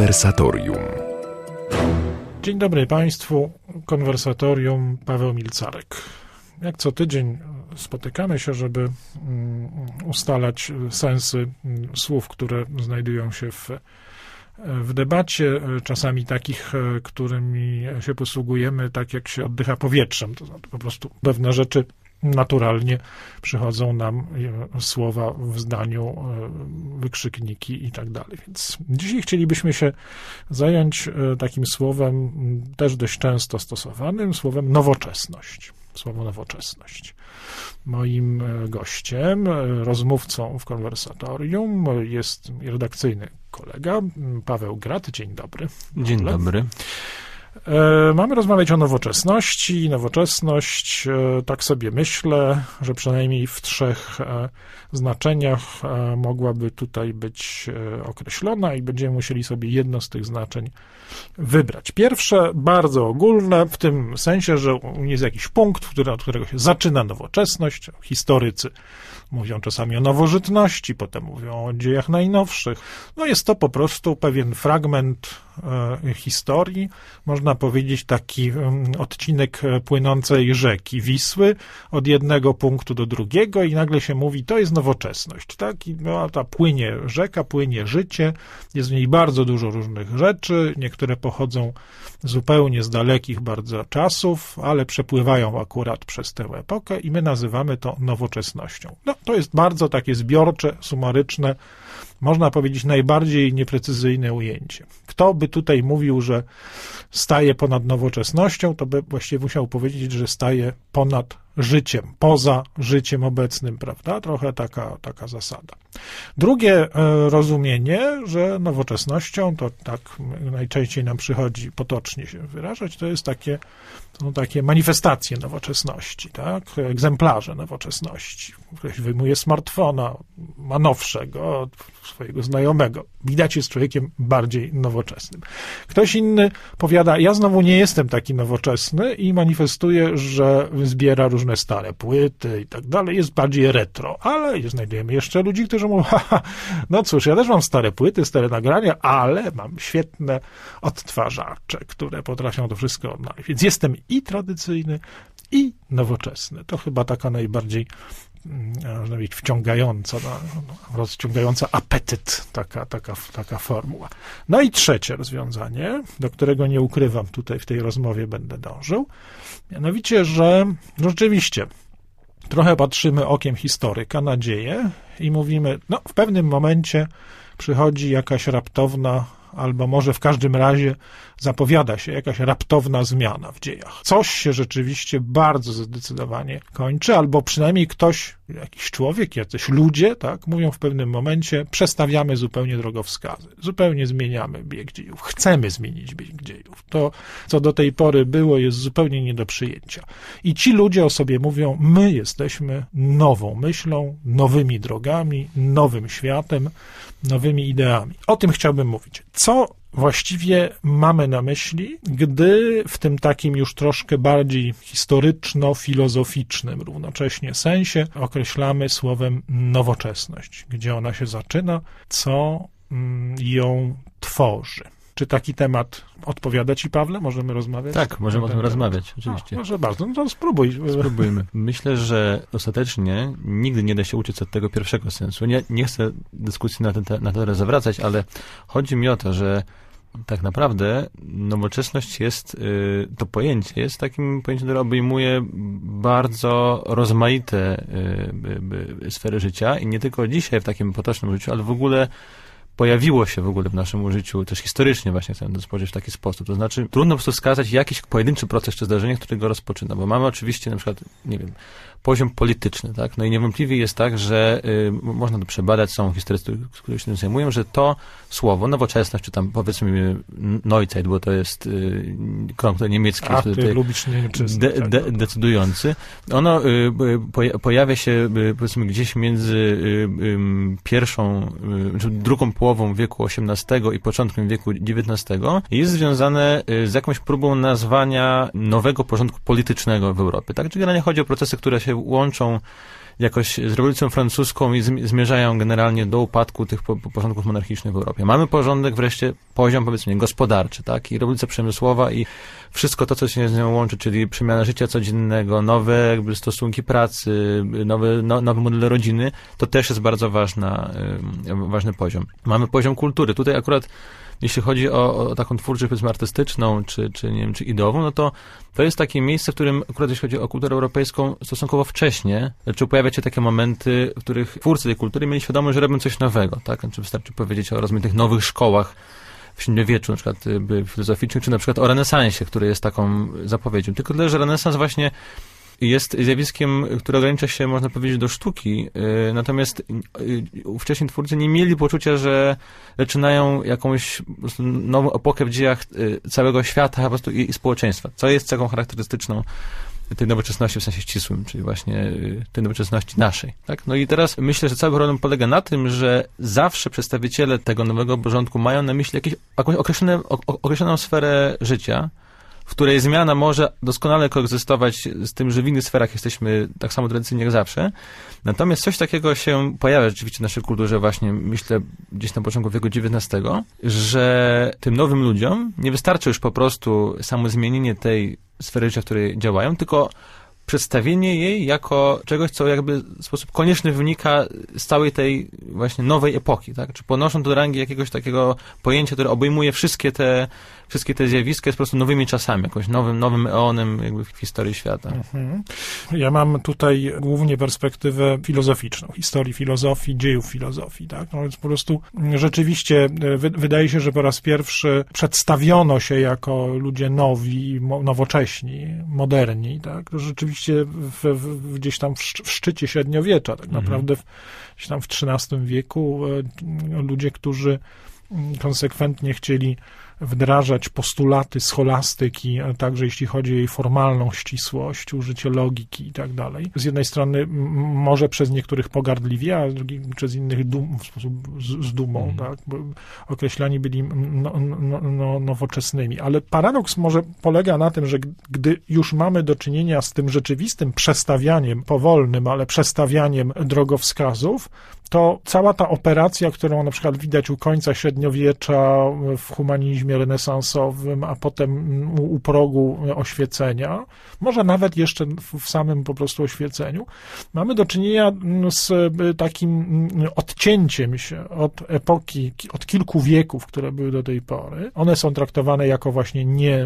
Konwersatorium. Dzień dobry Państwu, Konwersatorium, Paweł Milcarek. Jak co tydzień spotykamy się, żeby ustalać sensy słów, które znajdują się w debacie, czasami takich, którymi się posługujemy, tak jak się oddycha powietrzem. To znaczy po prostu pewne rzeczy naturalnie przychodzą nam, słowa w zdaniu, wykrzykniki i tak dalej. Więc dzisiaj chcielibyśmy się zająć takim słowem też dość często stosowanym, słowem nowoczesność. Słowo nowoczesność. Moim gościem, rozmówcą w konwersatorium jest redakcyjny kolega Paweł Grat. Dzień dobry. Dzień dobry. Mamy rozmawiać o nowoczesności. Nowoczesność, tak sobie myślę, że przynajmniej w 3 znaczeniach mogłaby tutaj być określona i będziemy musieli sobie jedno z tych znaczeń wybrać. Pierwsze, bardzo ogólne, w tym sensie, że jest jakiś punkt, od którego się zaczyna nowoczesność. Historycy mówią czasami o nowożytności, potem mówią o dziejach najnowszych. No jest to po prostu pewien fragment historii, można powiedzieć taki odcinek płynącej rzeki Wisły od jednego punktu do drugiego i nagle się mówi, to jest nowoczesność, tak? I no, ta płynie rzeka, płynie życie, jest w niej bardzo dużo różnych rzeczy, niektóre pochodzą zupełnie z dalekich bardzo czasów, ale przepływają akurat przez tę epokę i my nazywamy to nowoczesnością. No, to jest bardzo takie zbiorcze, sumaryczne, można powiedzieć najbardziej nieprecyzyjne ujęcie. Kto by tutaj mówił, że staje ponad nowoczesnością, to by właściwie musiał powiedzieć, że staje ponad życiem, poza życiem obecnym, prawda? Trochę taka zasada. Drugie rozumienie, że nowoczesnością, to tak najczęściej nam przychodzi potocznie się wyrażać, to jest takie manifestacje nowoczesności, tak? Egzemplarze nowoczesności. Ktoś wyjmuje smartfona, ma nowszego od swojego znajomego. Widać, jest człowiekiem bardziej nowoczesnym. Ktoś inny powiada, ja znowu nie jestem taki nowoczesny i manifestuje, że zbiera różne stare płyty i tak dalej, jest bardziej retro, ale znajdujemy jeszcze ludzi, którzy mówią, no cóż, ja też mam stare płyty, stare nagrania, ale mam świetne odtwarzacze, które potrafią to wszystko odnaleźć. Więc jestem i tradycyjny, i nowoczesny. To chyba taka najbardziej, można powiedzieć, wciągająca, rozciągająca apetyt, taka formuła. No i trzecie rozwiązanie, do którego nie ukrywam tutaj w tej rozmowie będę dążył, mianowicie, że rzeczywiście trochę patrzymy okiem historyka na dzieje i mówimy, no w pewnym momencie przychodzi jakaś raptowna, albo może w każdym razie zapowiada się jakaś raptowna zmiana w dziejach. Coś się rzeczywiście bardzo zdecydowanie kończy, albo przynajmniej ktoś, jakiś człowiek, jacyś ludzie, tak, mówią w pewnym momencie, przestawiamy zupełnie drogowskazy, zupełnie zmieniamy bieg dziejów, chcemy zmienić bieg dziejów. To, co do tej pory było, jest zupełnie nie do przyjęcia. I ci ludzie o sobie mówią, my jesteśmy nową myślą, nowymi drogami, nowym światem, nowymi ideami. O tym chciałbym mówić. Co właściwie mamy na myśli, gdy w tym takim już troszkę bardziej historyczno-filozoficznym równocześnie sensie określamy słowem nowoczesność, gdzie ona się zaczyna, co ją tworzy. Czy taki temat odpowiada Ci, Pawle? Możemy rozmawiać? Tak, możemy o tym rozmawiać, oczywiście. Może bardzo, no to spróbujmy. Myślę, że ostatecznie nigdy nie da się uciec od tego pierwszego sensu. Nie chcę dyskusji na to zawracać, ale chodzi mi o to, że tak naprawdę nowoczesność jest, to pojęcie jest takim pojęciem, które obejmuje bardzo rozmaite sfery życia i nie tylko dzisiaj w takim potocznym życiu, ale w ogóle pojawiło się w ogóle w naszym życiu, też historycznie właśnie chcę to spojrzeć w taki sposób. To znaczy, trudno po prostu wskazać jakiś pojedynczy proces czy zdarzenie, które go rozpoczyna, bo mamy oczywiście na przykład, nie wiem, poziom polityczny, tak? No i niewątpliwie jest tak, że można to przebadać, są historycy, którzy się tym zajmują, że to słowo, nowoczesność, czy tam powiedzmy Neuzeit, bo to jest krąg niemiecki, decydujący. Ono pojawia się, powiedzmy, gdzieś między drugą połową wieku XVIII i początkiem wieku XIX i jest związane z jakąś próbą nazwania nowego porządku politycznego w Europie, tak? Czyli generalnie chodzi o procesy, które się łączą jakoś z rewolucją francuską i zmierzają generalnie do upadku tych porządków monarchicznych w Europie. Mamy porządek wreszcie, poziom powiedzmy gospodarczy, tak? I rewolucja przemysłowa i wszystko to, co się z nią łączy, czyli przemiana życia codziennego, nowe jakby stosunki pracy, nowe modele rodziny, to też jest bardzo ważny poziom. Mamy poziom kultury. Tutaj akurat jeśli chodzi o taką twórczość, powiedzmy, artystyczną, czy nie wiem, czy ideową, no to jest takie miejsce, w którym akurat jeśli chodzi o kulturę europejską, stosunkowo wcześnie, znaczy pojawiają się takie momenty, w których twórcy tej kultury mieli świadomość, że robią coś nowego, tak? Znaczy wystarczy powiedzieć o rozmaitych nowych szkołach w średniowieczu, na przykład filozoficznych, czy na przykład o renesansie, który jest taką zapowiedzią. Tylko tyle, że renesans właśnie jest zjawiskiem, które ogranicza się, można powiedzieć, do sztuki, natomiast ówcześni twórcy nie mieli poczucia, że zaczynają jakąś po prostu nową epokę w dziejach całego świata po prostu i społeczeństwa, co jest cechą charakterystyczną tej nowoczesności w sensie ścisłym, czyli właśnie tej nowoczesności naszej. Tak? No i teraz myślę, że cały problem polega na tym, że zawsze przedstawiciele tego nowego porządku mają na myśli jakąś określoną sferę życia, w której zmiana może doskonale koegzystować z tym, że w innych sferach jesteśmy tak samo tradycyjnie jak zawsze. Natomiast coś takiego się pojawia rzeczywiście w naszej kulturze właśnie, myślę, gdzieś na początku wieku XIX, że tym nowym ludziom nie wystarczy już po prostu samo zmienienie tej sfery życia, w której działają, tylko przedstawienie jej jako czegoś, co jakby w sposób konieczny wynika z całej tej właśnie nowej epoki, tak? Czy ponoszą do rangi jakiegoś takiego pojęcia, które obejmuje wszystkie te zjawiska, jest po prostu nowymi czasami, jakimś nowym eonem jakby w historii świata. Mhm. Ja mam tutaj głównie perspektywę filozoficzną, historii filozofii, dziejów filozofii, tak? No więc po prostu rzeczywiście wydaje się, że po raz pierwszy przedstawiono się jako ludzie nowi, nowocześni, moderni, tak? To rzeczywiście gdzieś tam w szczycie średniowiecza, tak naprawdę gdzieś tam w XIII wieku ludzie, którzy konsekwentnie chcieli wdrażać postulaty scholastyki, także jeśli chodzi o jej formalną ścisłość, użycie logiki i tak dalej. Z jednej strony może przez niektórych pogardliwie, a przez innych w sposób z dumą, tak? Bo określani byli nowoczesnymi. Ale paradoks może polega na tym, że gdy już mamy do czynienia z tym rzeczywistym przestawianiem, powolnym, ale przestawianiem drogowskazów, to cała ta operacja, którą na przykład widać u końca średniowiecza w humanizmie renesansowym, a potem u progu oświecenia, może nawet jeszcze w samym po prostu oświeceniu, mamy do czynienia z takim odcięciem się od epoki, od kilku wieków, które były do tej pory. One są traktowane jako właśnie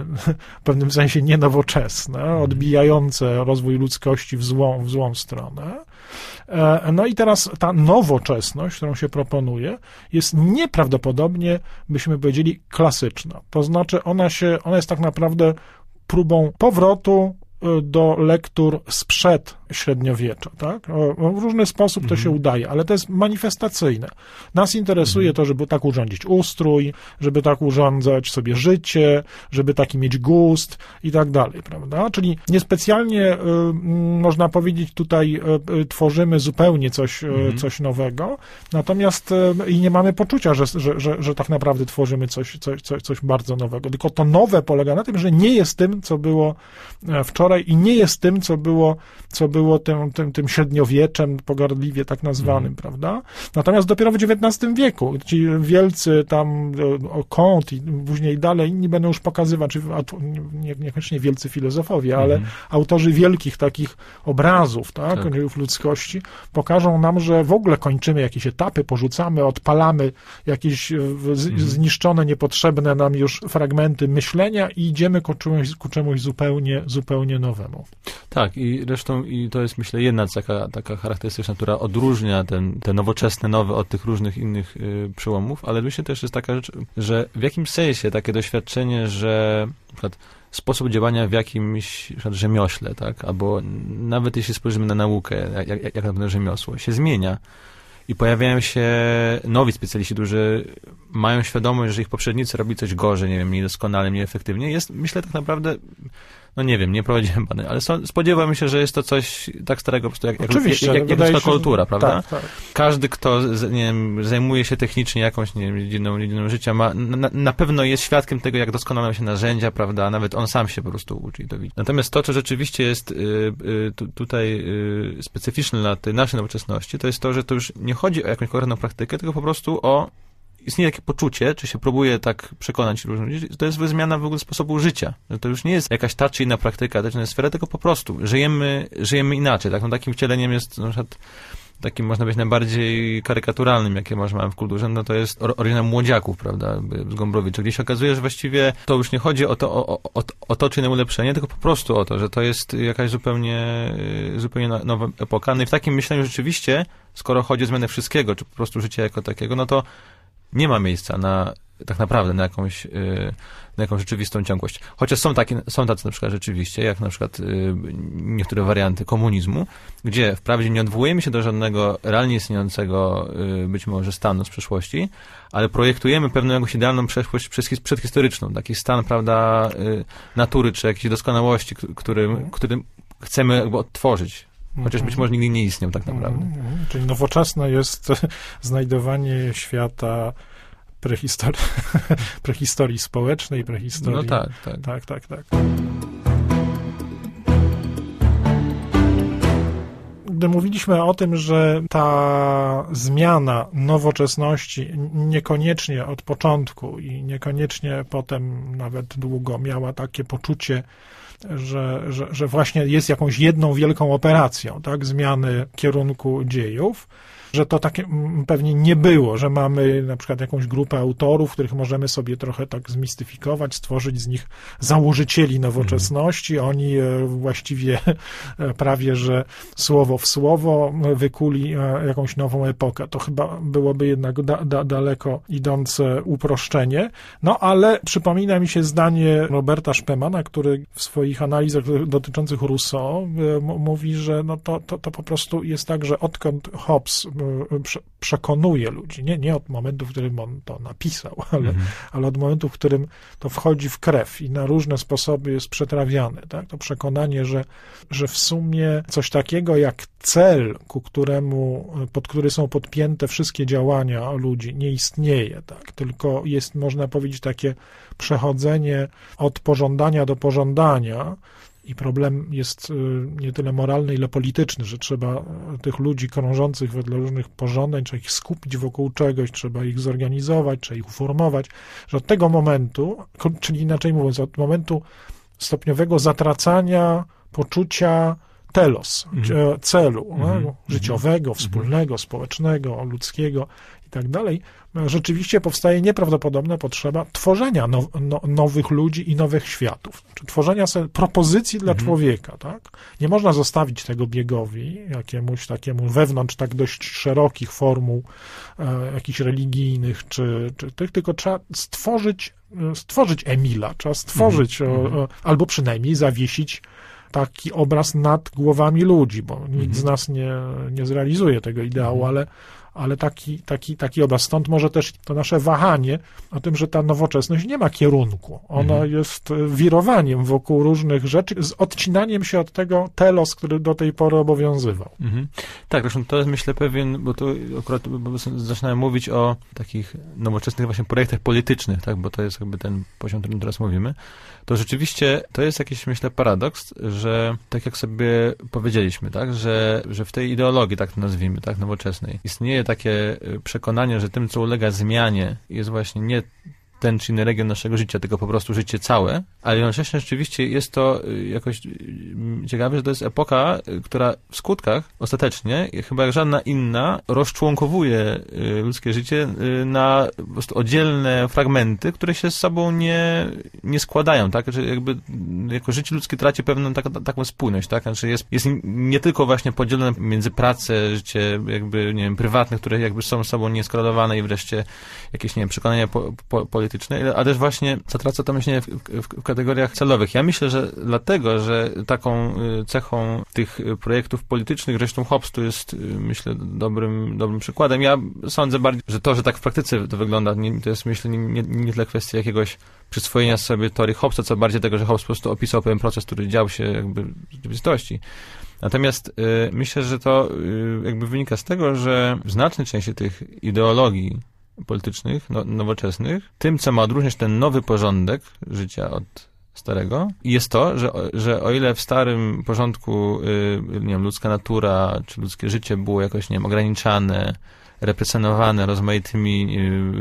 w pewnym sensie nienowoczesne, odbijające rozwój ludzkości w złą stronę. No i teraz ta nowoczesność, którą się proponuje, jest nieprawdopodobnie, byśmy powiedzieli, klasyczna. To znaczy ona jest tak naprawdę próbą powrotu do lektur sprzed średniowiecza, tak? W różny sposób to się udaje, ale to jest manifestacyjne. Nas interesuje to, żeby tak urządzić ustrój, żeby tak urządzać sobie życie, żeby taki mieć gust i tak dalej, prawda? Czyli niespecjalnie, można powiedzieć, tutaj tworzymy zupełnie coś nowego, natomiast i nie mamy poczucia, że tak naprawdę tworzymy coś bardzo nowego. Tylko to nowe polega na tym, że nie jest tym, co było wczoraj i nie jest tym, co było tym średniowieczem, pogardliwie tak nazwanym, prawda? Natomiast dopiero w XIX wieku ci wielcy tam Comte i później dalej inni będą już pokazywać, niekoniecznie wielcy filozofowie, ale autorzy wielkich takich obrazów, tak? Ludzkości, pokażą nam, że w ogóle kończymy jakieś etapy, porzucamy, odpalamy jakieś zniszczone, niepotrzebne nam już fragmenty myślenia i idziemy ku czemuś zupełnie nowemu. Tak, i zresztą to jest, myślę, jedna taka charakterystyczna, która odróżnia te nowoczesne, nowe od tych różnych innych przełomów, ale myślę też jest taka rzecz, że w jakimś sensie takie doświadczenie, że na przykład sposób działania w jakimś na przykład rzemiośle, tak, albo nawet jeśli spojrzymy na naukę, jak na pewne rzemiosło, się zmienia i pojawiają się nowi specjaliści, którzy mają świadomość, że ich poprzednicy robili coś gorzej, nie wiem, mniej doskonale, mniej efektywnie, jest, myślę, tak naprawdę No nie wiem, nie prowadziłem badań, ale spodziewam się, że jest to coś tak starego po prostu jak ludzka kultura, prawda? Tak. Każdy, kto nie wiem, zajmuje się technicznie jakąś nie wiem, dziedziną życia, na pewno jest świadkiem tego, jak doskonalą się narzędzia, prawda? Nawet on sam się po prostu uczy i to widzi. Natomiast to, co rzeczywiście jest tutaj specyficzne dla tej naszej nowoczesności, to jest to, że to już nie chodzi o jakąś konkretną praktykę, tylko po prostu istnieje takie poczucie, czy się próbuje tak przekonać różnych ludzi, że to jest zmiana w ogóle sposobu życia. Że to już nie jest jakaś ta czy inna praktyka, ta czy inna sfera, tylko po prostu żyjemy inaczej. Tak? No, takim wcieleniem jest na przykład takim, można być najbardziej karykaturalnym, jakie mamy w kulturze, no to jest oryginał Młodziaków, prawda, z Gombrowicza, gdzie się okazuje, że właściwie to już nie chodzi o to czy inne ulepszenie, tylko po prostu o to, że to jest jakaś zupełnie nowa epoka. No i w takim myśleniu rzeczywiście, skoro chodzi o zmianę wszystkiego, czy po prostu życia jako takiego, no to nie ma miejsca tak naprawdę na jakąś rzeczywistą ciągłość. Chociaż są tacy na przykład rzeczywiście, jak na przykład niektóre warianty komunizmu, gdzie wprawdzie nie odwołujemy się do żadnego realnie istniejącego być może stanu z przeszłości, ale projektujemy pewną jakąś idealną przeszłość przedhistoryczną, taki stan, prawda, natury, czy jakiejś doskonałości, którym chcemy jakby odtworzyć. Chociaż być może nigdy nie istniał tak naprawdę. Czyli nowoczesne jest znajdowanie świata prehistorii społecznej, prehistorii... No tak. Tak. Gdy mówiliśmy o tym, że ta zmiana nowoczesności niekoniecznie od początku i niekoniecznie potem nawet długo miała takie poczucie, że właśnie jest jakąś jedną wielką operacją, tak, zmiany kierunku dziejów, że to tak pewnie nie było, że mamy na przykład jakąś grupę autorów, których możemy sobie trochę tak zmistyfikować, stworzyć z nich założycieli nowoczesności. Oni właściwie prawie, że słowo w słowo wykuli jakąś nową epokę. To chyba byłoby jednak daleko idące uproszczenie. No ale przypomina mi się zdanie Roberta Szpemana, który w swoich analizach dotyczących Rousseau mówi, że no to po prostu jest tak, że odkąd Hobbes przekonuje ludzi, nie od momentu, w którym on to napisał, ale od momentu, w którym to wchodzi w krew i na różne sposoby jest przetrawiane, tak? To przekonanie, że w sumie coś takiego jak cel, pod który są podpięte wszystkie działania ludzi, nie istnieje, tak? Tylko jest, można powiedzieć, takie przechodzenie od pożądania do pożądania. I problem jest nie tyle moralny, ile polityczny, że trzeba tych ludzi krążących wedle różnych pożądań, trzeba ich skupić wokół czegoś, trzeba ich zorganizować, trzeba ich uformować, że od tego momentu, czyli inaczej mówiąc, od momentu stopniowego zatracania poczucia telos, celu życiowego, wspólnego, społecznego, ludzkiego i tak dalej, rzeczywiście powstaje nieprawdopodobna potrzeba tworzenia nowych ludzi i nowych światów. Znaczy, tworzenia sobie propozycji dla człowieka, tak? Nie można zostawić tego biegowi, jakiemuś takiemu wewnątrz tak dość szerokich formuł jakichś religijnych, czy tych, tylko trzeba stworzyć Emila, trzeba stworzyć, albo przynajmniej zawiesić taki obraz nad głowami ludzi, bo nikt z nas nie zrealizuje tego ideału, ale taki obraz. Stąd może też to nasze wahanie o tym, że ta nowoczesność nie ma kierunku. Ona jest wirowaniem wokół różnych rzeczy, z odcinaniem się od tego telos, który do tej pory obowiązywał. Tak, zresztą to jest, myślę, pewien, bo tu akurat zaczynałem mówić o takich nowoczesnych właśnie projektach politycznych, tak, bo to jest jakby ten poziom, o którym teraz mówimy. To rzeczywiście to jest jakiś, myślę, paradoks, że tak jak sobie powiedzieliśmy, tak, że w tej ideologii, tak to nazwijmy, tak, nowoczesnej, istnieje takie przekonanie, że tym, co ulega zmianie, jest właśnie nie ten czy inny region naszego życia, tylko po prostu życie całe, ale jednocześnie rzeczywiście jest to jakoś ciekawe, że to jest epoka, która w skutkach ostatecznie, chyba jak żadna inna, rozczłonkowuje ludzkie życie na po prostu oddzielne fragmenty, które się z sobą nie składają, tak? Że jakby jako życie ludzkie traci pewną taką spójność, tak? Znaczy jest nie tylko właśnie podzielone między pracę, życie jakby, nie wiem, prywatne, które jakby są z sobą nieskorelowane i wreszcie jakieś, nie wiem, przekonania polityczne, polityczne, ale też właśnie zatraca to myślenie w kategoriach celowych. Ja myślę, że dlatego, że taką cechą tych projektów politycznych, zresztą Hobbes tu jest, myślę, dobrym przykładem. Ja sądzę bardziej, że to, że tak w praktyce to wygląda, to jest, myślę, nie tyle kwestia jakiegoś przyswojenia sobie teorii Hobbesa, co bardziej tego, że Hobbes po prostu opisał pewien proces, który dział się jakby w rzeczywistości. Natomiast myślę, że to jakby wynika z tego, że w znacznej części tych ideologii politycznych, nowoczesnych, tym, co ma odróżniać ten nowy porządek życia od starego, jest to, że o ile w starym porządku nie wiem, ludzka natura czy ludzkie życie było jakoś, nie wiem, ograniczane, represjonowane rozmaitymi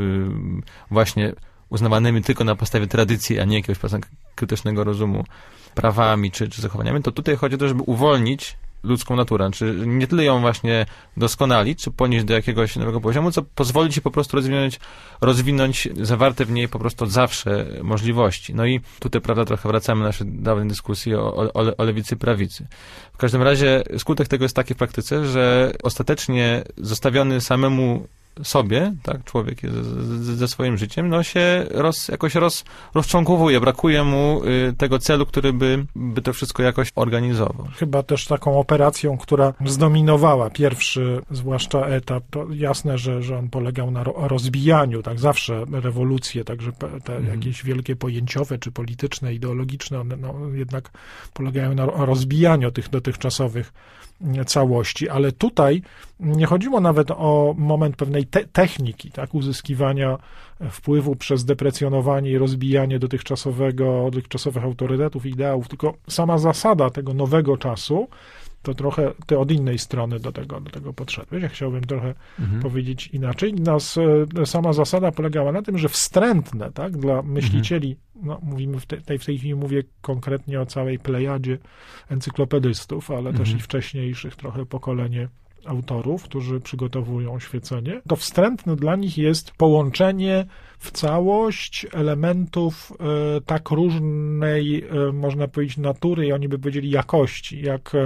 właśnie uznawanymi tylko na podstawie tradycji, a nie jakiegoś krytycznego rozumu prawami czy zachowaniami, to tutaj chodzi o to, żeby uwolnić ludzką naturę, czy nie tyle ją właśnie doskonalić, czy ponieść do jakiegoś nowego poziomu, co pozwolić jej po prostu rozwinąć zawarte w niej po prostu od zawsze możliwości. No i tutaj, prawda, trochę wracamy do naszej dawnej dyskusji o lewicy i prawicy. W każdym razie skutek tego jest taki w praktyce, że ostatecznie zostawiony samemu sobie, tak, człowiek ze swoim życiem, no się jakoś rozczłonkowuje, brakuje mu tego celu, który by to wszystko jakoś organizował. Chyba też taką operacją, która zdominowała pierwszy, zwłaszcza etap, to jasne, że on polegał na rozbijaniu, tak, zawsze rewolucje, także te jakieś wielkie pojęciowe, czy polityczne, ideologiczne, one jednak polegają na rozbijaniu tych dotychczasowych całości, ale tutaj nie chodziło nawet o moment pewnej techniki, tak, uzyskiwania wpływu przez deprecjonowanie i rozbijanie dotychczasowych autorytetów i ideałów, tylko sama zasada tego nowego czasu, to trochę ty od innej strony do tego podszedłeś. Ja chciałbym trochę powiedzieć inaczej. Sama zasada polegała na tym, że wstrętne, tak, dla myślicieli, mówimy w tej chwili mówię konkretnie o całej plejadzie encyklopedystów, ale też i wcześniejszych trochę pokolenie autorów, którzy przygotowują oświecenie, to wstrętne dla nich jest połączenie w całość elementów tak różnej, można powiedzieć, natury i oni by powiedzieli jakości,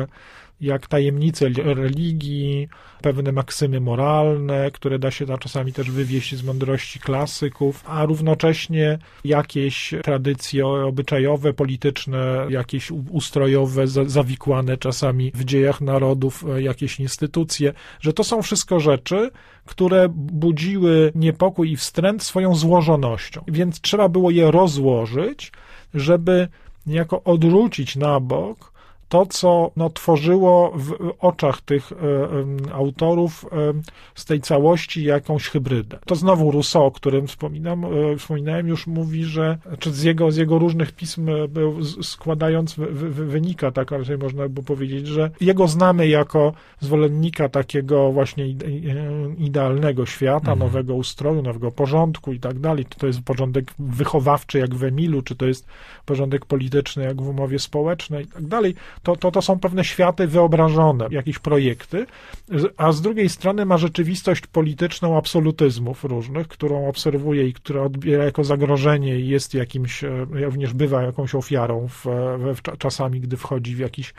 jak tajemnice religii, pewne maksymy moralne, które da się czasami też wywieźć z mądrości klasyków, a równocześnie jakieś tradycje obyczajowe, polityczne, jakieś ustrojowe, zawikłane czasami w dziejach narodów, jakieś instytucje, że to są wszystko rzeczy, które budziły niepokój i wstręt swoją złożonością. Więc trzeba było je rozłożyć, żeby niejako odrzucić na bok to, co tworzyło w oczach tych autorów z tej całości jakąś hybrydę. To znowu Rousseau, o którym wspominałem, już mówi, że czy z jego różnych pism składając wynika, tak raczej można by powiedzieć, że jego znamy jako zwolennika takiego właśnie idealnego świata, nowego ustroju, nowego porządku i tak dalej. Czy to jest porządek wychowawczy jak w Emilu, czy to jest porządek polityczny jak w umowie społecznej i tak dalej. To są pewne światy wyobrażone, jakieś projekty, a z drugiej strony ma rzeczywistość polityczną absolutyzmów różnych, którą obserwuje i która odbiera jako zagrożenie i jest jakimś, również bywa jakąś ofiarą czasami, gdy wchodzi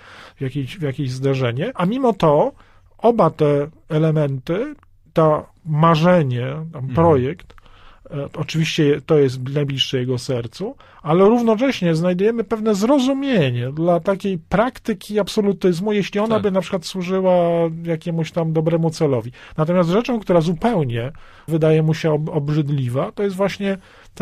w jakieś zderzenie. A mimo to oba te elementy, to marzenie, projekt, oczywiście to jest najbliższe jego sercu, ale równocześnie znajdujemy pewne zrozumienie dla takiej praktyki absolutyzmu, jeśli ona by na przykład służyła jakiemuś tam dobremu celowi. Natomiast rzeczą, która zupełnie wydaje mu się obrzydliwa, to jest właśnie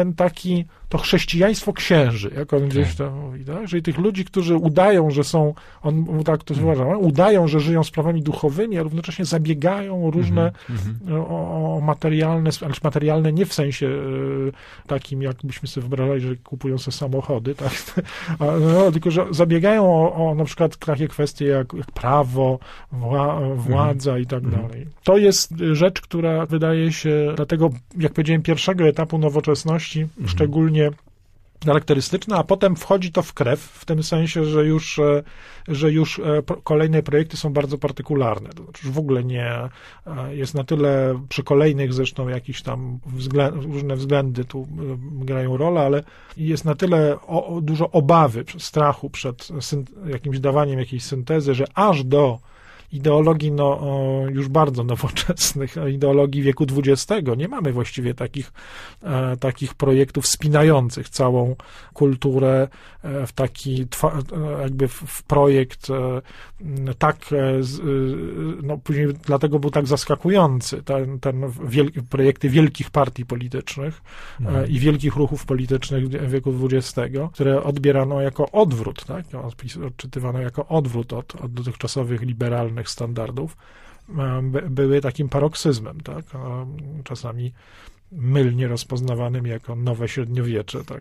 to chrześcijaństwo księży, jak on gdzieś tam mówi, tak? Czyli tych ludzi, którzy udają, że są, on tak to uważa, udają, że żyją sprawami duchowymi, a równocześnie zabiegają różne o materialne, ale materialne nie w sensie takim, jakbyśmy sobie wyobrażali, że kupują sobie samochody, tak? Tylko, że zabiegają o na przykład takie kwestie jak prawo, władza i tak dalej. To jest rzecz, która wydaje się dlatego, jak powiedziałem, pierwszego etapu nowoczesności szczególnie charakterystyczna, a potem wchodzi to w krew, w tym sensie, że już kolejne projekty są bardzo partykularne. To znaczy, w ogóle nie jest na tyle, przy kolejnych zresztą jakieś tam różne względy tu grają rolę, ale jest na tyle dużo obawy, strachu przed jakimś dawaniem jakiejś syntezy, że aż do ideologii już bardzo nowoczesnych, ideologii wieku XX. Nie mamy właściwie takich projektów spinających całą kulturę w taki jakby w projekt później dlatego był tak zaskakujący projekty wielkich partii politycznych i wielkich ruchów politycznych wieku XX, które odbierano jako odwrót, tak? Odczytywano jako odwrót od dotychczasowych liberalnych standardów, były takim paroksyzmem, tak? Czasami mylnie rozpoznawanym jako nowe średniowiecze. Tak,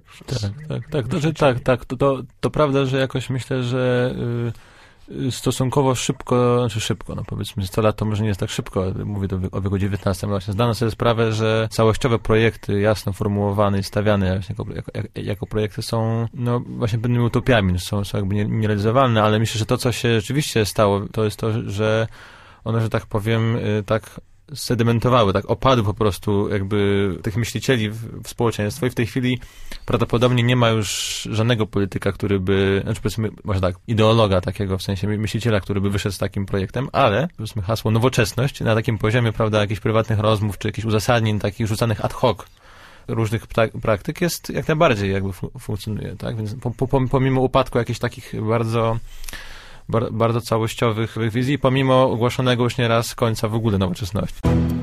to prawda, że jakoś myślę, że stosunkowo szybko, no powiedzmy 100 lat to może nie jest tak szybko, mówię o wieku XIX, właśnie zdano sobie sprawę, że całościowe projekty jasno formułowane i stawiane jako projekty są no właśnie pewnymi utopiami, są jakby nierealizowalne, ale myślę, że to, co się rzeczywiście stało, to jest to, że one, że tak powiem, tak sedimentowały, tak opadły po prostu jakby tych myślicieli w społeczeństwo i w tej chwili prawdopodobnie nie ma już żadnego polityka, który by, znaczy powiedzmy, może tak, ideologa takiego, w sensie myśliciela, który by wyszedł z takim projektem, ale powiedzmy hasło nowoczesność na takim poziomie, prawda, jakichś prywatnych rozmów, czy jakichś uzasadnień takich rzucanych ad hoc różnych praktyk jest jak najbardziej jakby funkcjonuje, tak, więc pomimo upadku jakichś takich bardzo całościowych wizji, pomimo ogłoszonego już nieraz końca w ogóle nowoczesności.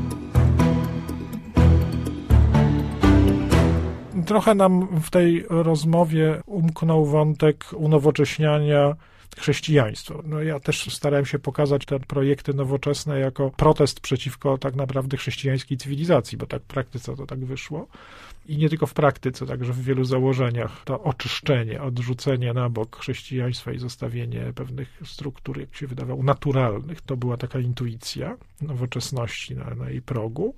Trochę nam w tej rozmowie umknął wątek unowocześniania chrześcijaństwa. No ja też starałem się pokazać te projekty nowoczesne jako protest przeciwko tak naprawdę chrześcijańskiej cywilizacji, bo tak w praktyce to tak wyszło. I nie tylko w praktyce, także w wielu założeniach to oczyszczenie, odrzucenie na bok chrześcijaństwa i zostawienie pewnych struktur, jak się wydawało, naturalnych. To była taka intuicja nowoczesności na jej progu.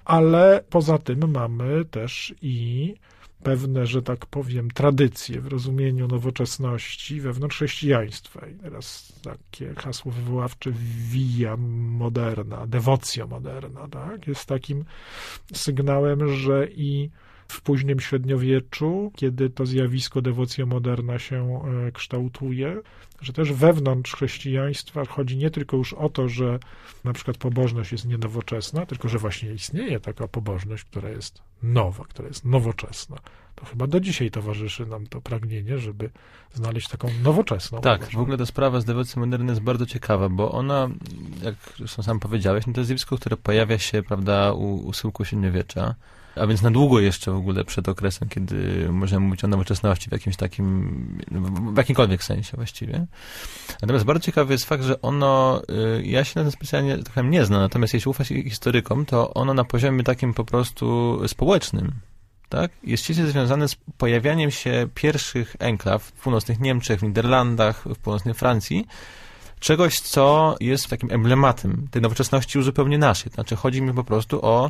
Ale poza tym mamy też i pewne, że tak powiem, tradycje w rozumieniu nowoczesności wewnątrz chrześcijaństwa. I teraz takie hasło wywoławcze via moderna, devocio moderna, tak? Jest takim sygnałem, że i w późnym średniowieczu, kiedy to zjawisko devocio moderna się kształtuje, że też wewnątrz chrześcijaństwa chodzi nie tylko już o to, że na przykład pobożność jest nienowoczesna, tylko że właśnie istnieje taka pobożność, która jest nowa, która jest nowoczesna. To chyba do dzisiaj towarzyszy nam to pragnienie, żeby znaleźć taką nowoczesną pobożność. W ogóle ta sprawa z dewocji modernej jest bardzo ciekawa, bo ona, jak zresztą sam powiedziałeś, no to jest zjawisko, które pojawia się, prawda, u schyłku średniowiecza, a więc na długo jeszcze w ogóle przed okresem, kiedy możemy mówić o nowoczesności w jakimś takim, w jakimkolwiek sensie właściwie. Natomiast bardzo ciekawy jest fakt, że ono, ja się na tym specjalnie trochę nie znam, natomiast jeśli ufać historykom, to ono na poziomie takim po prostu społecznym, tak, jest ściśle związane z pojawianiem się pierwszych enklaw w północnych Niemczech, w Niderlandach, w północnej Francji, czegoś, co jest takim emblematem tej nowoczesności już zupełnie naszej. Znaczy chodzi mi po prostu o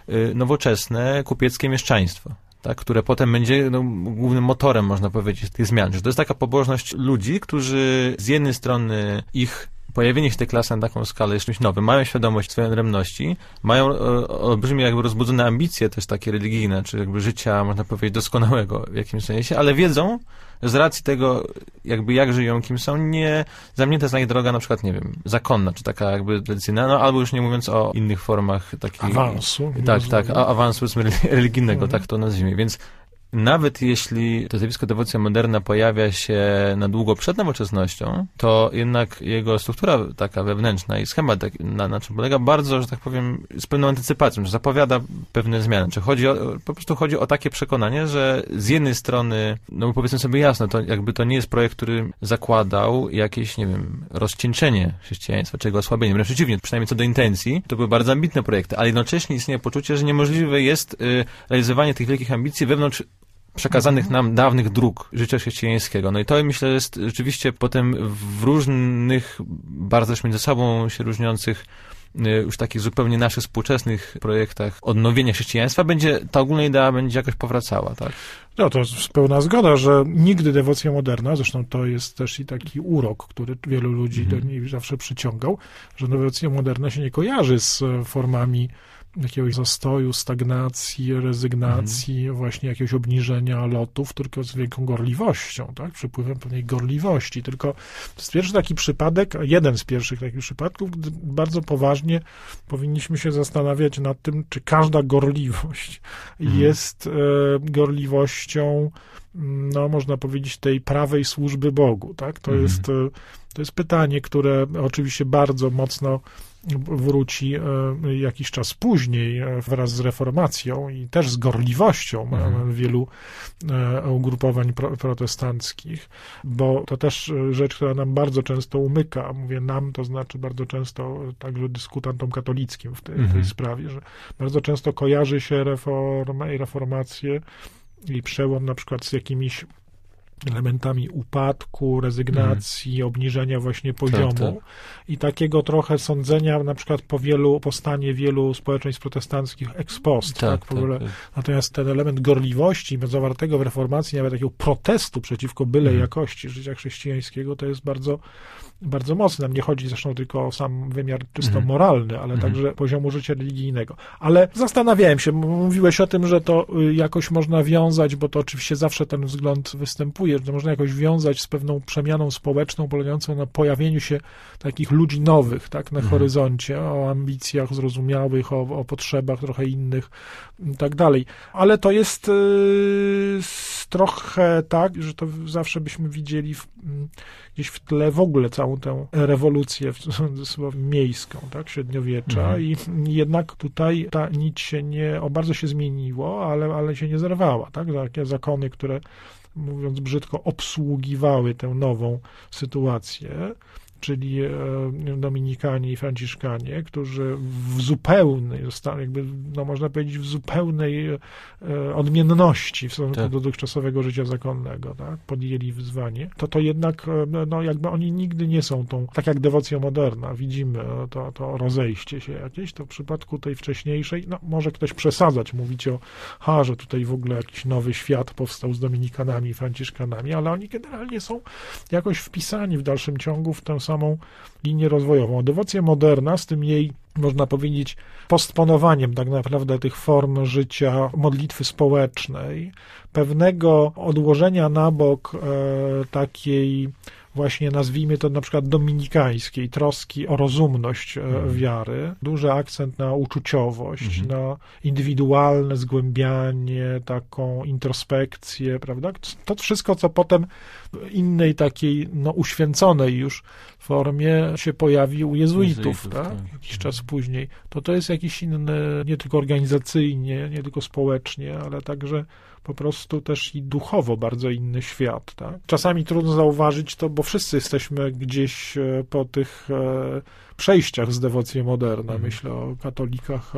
nowoczesne kupieckie mieszczaństwo, tak, które potem będzie głównym motorem, można powiedzieć, tych zmian. Że to jest taka pobożność ludzi, którzy z jednej strony ich pojawienie się tej klasy na taką skalę jest czymś nowym, mają świadomość swojej odrębności, mają olbrzymie jakby rozbudzone ambicje też takie religijne, czy jakby życia, można powiedzieć, doskonałego w jakimś sensie, ale wiedzą, że z racji tego, jakby jak żyją, kim są, nie zamknięta jest na ich droga, na przykład, nie wiem, zakonna, czy taka jakby tradycyjna, no albo już nie mówiąc o innych formach takich... Awansu. Tak, awansu religijnego, tak to nazwijmy, więc nawet jeśli to zjawisko dewocja moderna pojawia się na długo przed nowoczesnością, to jednak jego struktura taka wewnętrzna i schemat na czym polega bardzo, że tak powiem, z pewną antycypacją, że zapowiada pewne zmiany. Czy po prostu chodzi o takie przekonanie, że z jednej strony, no powiedzmy sobie jasno, to jakby to nie jest projekt, który zakładał jakieś, nie wiem, rozcieńczenie chrześcijaństwa, czy jego osłabienie. Wręcz przeciwnie, przynajmniej co do intencji, to były bardzo ambitne projekty, ale jednocześnie istnieje poczucie, że niemożliwe jest realizowanie tych wielkich ambicji wewnątrz przekazanych nam dawnych dróg życia chrześcijańskiego. No i to, myślę, jest rzeczywiście potem w różnych, bardzo też między sobą się różniących, już takich zupełnie naszych współczesnych projektach odnowienia chrześcijaństwa, ta ogólna idea będzie jakoś powracała, tak? No to jest pełna zgoda, że nigdy dewocja moderna, zresztą to jest też i taki urok, który wielu ludzi do niej zawsze przyciągał, że dewocja moderna się nie kojarzy z formami jakiegoś zastoju, stagnacji, rezygnacji, właśnie jakiegoś obniżenia lotów, tylko z wielką gorliwością, tak? Przypływem pewnej gorliwości. Tylko to jest pierwszy taki przypadek, jeden z pierwszych takich przypadków, gdy bardzo poważnie powinniśmy się zastanawiać nad tym, czy każda gorliwość jest gorliwością, no można powiedzieć, tej prawej służby Bogu, tak? To jest pytanie, które oczywiście bardzo mocno wróci jakiś czas później wraz z reformacją i też z gorliwością wielu ugrupowań protestanckich, bo to też rzecz, która nam bardzo często umyka. Mówię nam, to znaczy bardzo często także dyskutantom katolickim w tej sprawie, że bardzo często kojarzy się reformę i reformację i przełom na przykład z jakimiś elementami upadku, rezygnacji, obniżenia właśnie poziomu i takiego trochę sądzenia na przykład po stanie wielu społeczeństw protestanckich ex post. W ogóle. Natomiast ten element gorliwości zawartego w reformacji, nawet takiego protestu przeciwko byle jakości życia chrześcijańskiego, to jest bardzo, bardzo mocne. Nam nie chodzi zresztą tylko o sam wymiar czysto moralny, ale także poziomu życia religijnego. Ale zastanawiałem się, mówiłeś o tym, że to jakoś można wiązać, bo to oczywiście zawsze ten wzgląd występuje, że to można jakoś wiązać z pewną przemianą społeczną polegającą na pojawieniu się takich ludzi nowych, tak, na horyzoncie, o ambicjach zrozumiałych, o potrzebach trochę innych i tak dalej. Ale to jest trochę tak, że to zawsze byśmy widzieli gdzieś w tle w ogóle całą tę rewolucję miejską, tak, średniowiecza i jednak tutaj ta nić się bardzo się zmieniło, ale się nie zerwała, tak, takie zakony, które, mówiąc brzydko, obsługiwały tę nową sytuację, czyli Dominikanie i Franciszkanie, którzy w zupełnej, jakby, no można powiedzieć, w zupełnej odmienności w stosunku do dotychczasowego życia zakonnego, tak, podjęli wyzwanie, to jednak, no jakby oni nigdy nie są tą, tak jak dewocja moderna, widzimy to rozejście się jakieś, to w przypadku tej wcześniejszej, no może ktoś przesadzać, mówić że tutaj w ogóle jakiś nowy świat powstał z Dominikanami i Franciszkanami, ale oni generalnie są jakoś wpisani w dalszym ciągu w tę samą linię rozwojową. Dewocja moderna z tym jej, można powiedzieć, postponowaniem tak naprawdę tych form życia, modlitwy społecznej, pewnego odłożenia na bok takiej właśnie, nazwijmy to na przykład dominikańskiej, troski o rozumność wiary, duży akcent na uczuciowość, na indywidualne zgłębianie, taką introspekcję, prawda? To wszystko, co potem w innej takiej, no uświęconej już formie się pojawi u jezuitów, tak? Jakiś czas później. To jest jakiś inny, nie tylko organizacyjnie, nie tylko społecznie, ale także po prostu też i duchowo bardzo inny świat, tak? Czasami trudno zauważyć to, bo wszyscy jesteśmy gdzieś po tych przejściach z dewocji moderna. Myślę o katolikach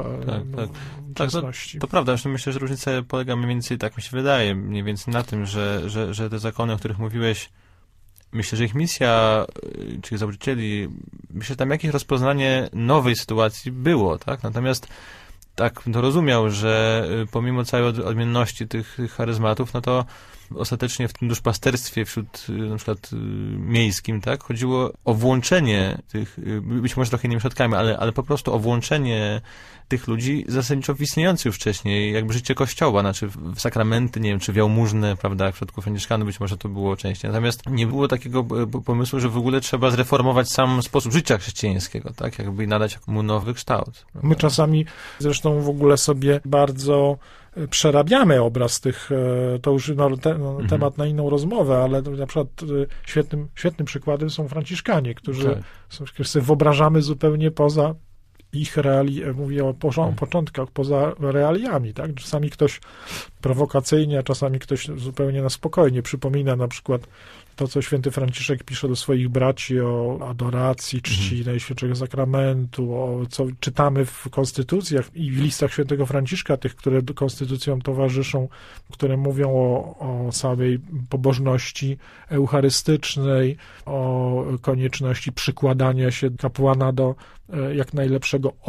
wczesności. To prawda, zresztą myślę, że różnica polega mniej więcej, tak mi się wydaje, mniej więcej na tym, że te zakony, o których mówiłeś, myślę, że ich misja, czy założycieli, myślę, że tam jakieś rozpoznanie nowej sytuacji było, tak? Natomiast tak to rozumiał, że pomimo całej odmienności tych charyzmatów, no to ostatecznie w tym duszpasterstwie wśród na przykład miejskim, tak, chodziło o włączenie tych, być może trochę innymi środkami, ale po prostu o włączenie tych ludzi zasadniczo w istniejący już wcześniej jakby życie Kościoła, znaczy w sakramenty, nie wiem, czy w jałmużnę, prawda, w przypadku Franciszkanów być może to było częściej. Natomiast nie było takiego pomysłu, że w ogóle trzeba zreformować sam sposób życia chrześcijańskiego, tak, jakby nadać mu nowy kształt. Prawda? My czasami zresztą w ogóle sobie bardzo przerabiamy obraz tych, to już temat na inną rozmowę, ale na przykład świetnym przykładem są Franciszkanie, którzy sobie wyobrażamy zupełnie poza ich mówię o początkach, poza realiami, tak? Czasami ktoś prowokacyjnie, a czasami ktoś zupełnie na spokojnie przypomina na przykład to, co święty Franciszek pisze do swoich braci o adoracji, czci Najświętszego Sakramentu, o co czytamy w konstytucjach i w listach świętego Franciszka, tych, które konstytucjom towarzyszą, które mówią o samej pobożności eucharystycznej, o konieczności przykładania się kapłana do jak najlepszego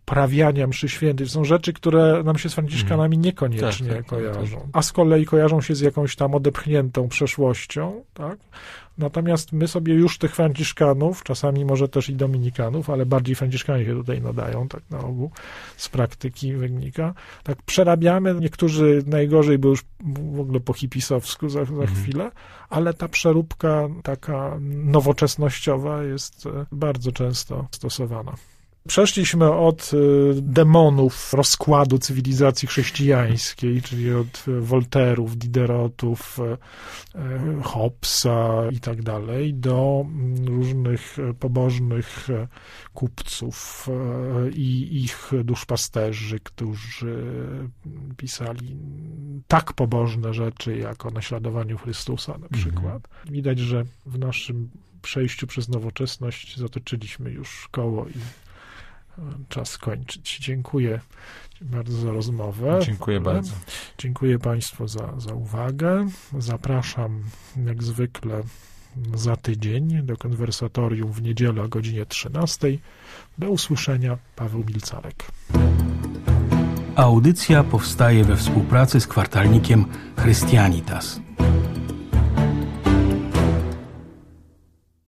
odprawiania mszy świętej. To są rzeczy, które nam się z franciszkanami niekoniecznie kojarzą. A z kolei kojarzą się z jakąś tam odepchniętą przeszłością, tak? Natomiast my sobie już tych franciszkanów, czasami może też i dominikanów, ale bardziej franciszkanie się tutaj nadają, tak na ogół, z praktyki wynika, tak przerabiamy, niektórzy najgorzej, bo już w ogóle po hipisowsku za chwilę, ale ta przeróbka taka nowoczesnościowa jest bardzo często stosowana. Przeszliśmy od demonów rozkładu cywilizacji chrześcijańskiej, czyli od Wolterów, Diderotów, Hobbesa i tak dalej, do różnych pobożnych kupców i ich duszpasterzy, którzy pisali tak pobożne rzeczy, jak o naśladowaniu Chrystusa na przykład. Widać, że w naszym przejściu przez nowoczesność zatoczyliśmy już koło i czas kończyć. Dziękuję bardzo za rozmowę. Dziękuję bardzo. Dziękuję Państwu za uwagę. Zapraszam jak zwykle za tydzień do konwersatorium w niedzielę o godzinie 13. Do usłyszenia. Paweł Milcarek. Audycja powstaje we współpracy z kwartalnikiem Christianitas.